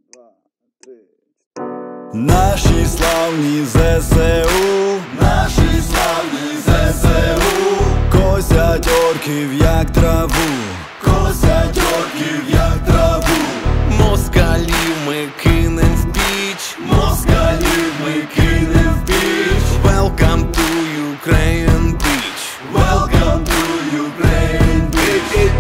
Наші славні ЗСУ, наші славні ЗСУ, косять орків як траву, косять орків як траву. Москалів ми кинем в піч, москалів ми кинем в піч. Welcome to Ukraine Beach. Welcome to Ukraine Beach.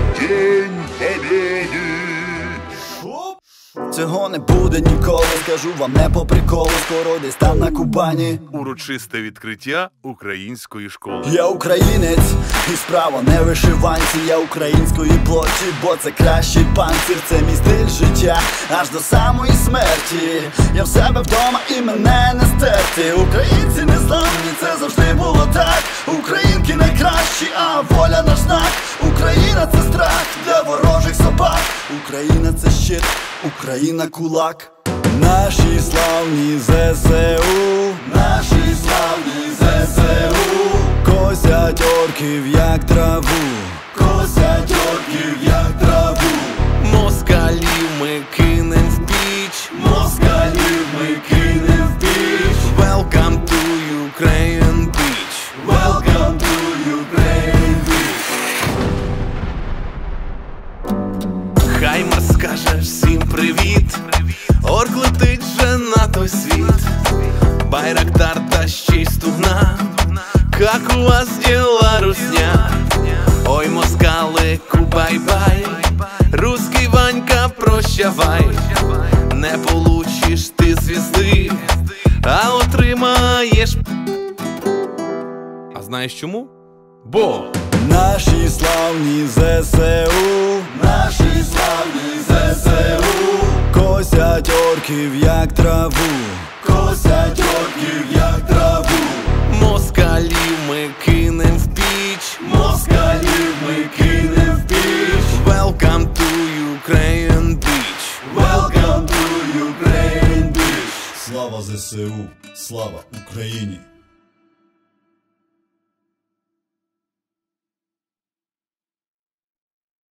Цього не буде ніколи, скажу вам не по приколу. Скоро десь там на Кубані урочисте відкриття української школи. Я українець, і справа не вишиванці. Я української плоті, бо це кращий панцир. Це мій стиль життя, аж до самої смерті. Я в себе вдома і мене не стерти. Українці незламні, це завжди було так. Українки найкращі, а воля наш знак. Україна це страх для ворожих собак. Україна це щит, Україна кулак. Наші славні ЗСУ, наші славні ЗСУ, косять орків як траву, косять орків як траву. Москалів ми кинем в піч, москалів ми кинем в піч. Welcome to Ukraine Beach. Welcome to Ukraine Beach. Хаймар скаже всім привіт, орк летить вже на той світ. Байрактар та ще й стугна, как у вас дела, русня? Ой, москалику, бай-бай, русский Ванька, прощавай. Не получиш ти звізди, а отримаєш. А знаєш чому? Бо наші славні ЗСУ, наші славні ЗСУ, косять орків як траву, косять орків як траву. москалів ми кинем в піч, москалів ми кинем в піч. Welcome to Ukraine Beach. Welcome to Ukraine Beach. Слава ЗСУ, слава Україні!